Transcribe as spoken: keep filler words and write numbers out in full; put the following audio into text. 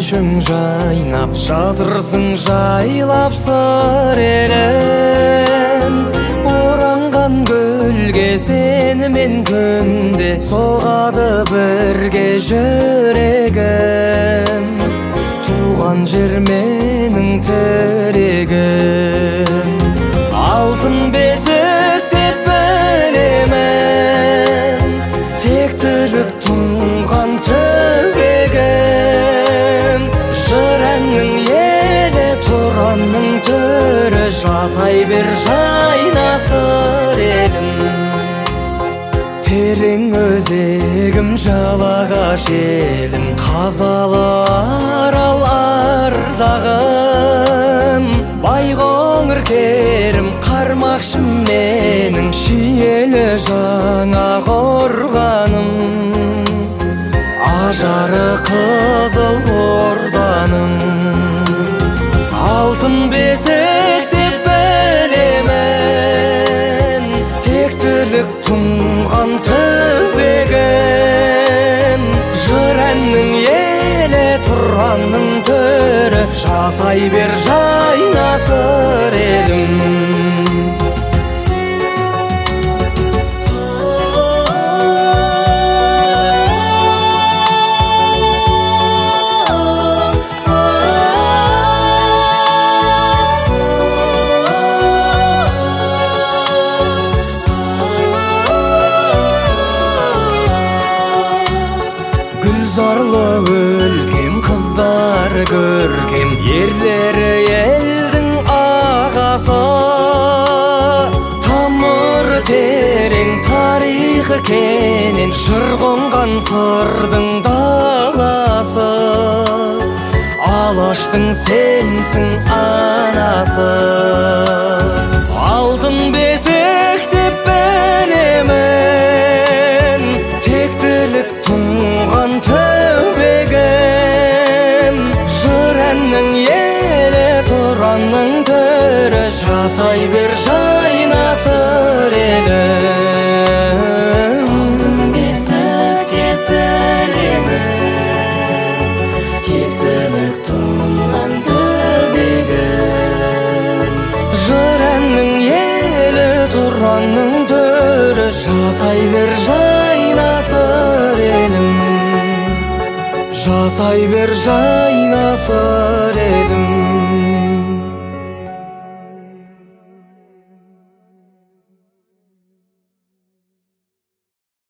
көшің жайнап жатырсың жайлап сыр елін. Оранған гүлге сенімен күнде соғады бірге жүрегім. Туған жер менің тірегім. Алтын бесік деп білемін, тектілік тұнған төбегім. Жыр әннің елі тұранның түрі, жасай бер жайнасыр елім. Терең өзегім жалағаш елім, қазалы арал ардағым. Байқоңыр керім қармақшым менің, шиелі жаңа қорғаным. Ажары қызыл орданым. Алтын бесік деп білемін, тектілік тұнған төбегім. Жыр әннің елі тұранның түрі, жасай бер жайнасыр елім. Гүлзарлы өлкем, қыздар көркем, ерлері елдің ағасы. Тамыры терең, тарихы кенен, жыр қонған сырдың даласы. Алаштың сенсің анасы. Алтын бесік деп білемін, тектілік тұнған төбегім. Жыр әннің елі тұранның түрі, жасай бер жайнасыр елім. Алтын бесік деп білемін, тектілік тұнған төбегім. Жыр әннің елі тұранның түрі, жасай бер жайнасыр елім. Жасай бер жайнасыр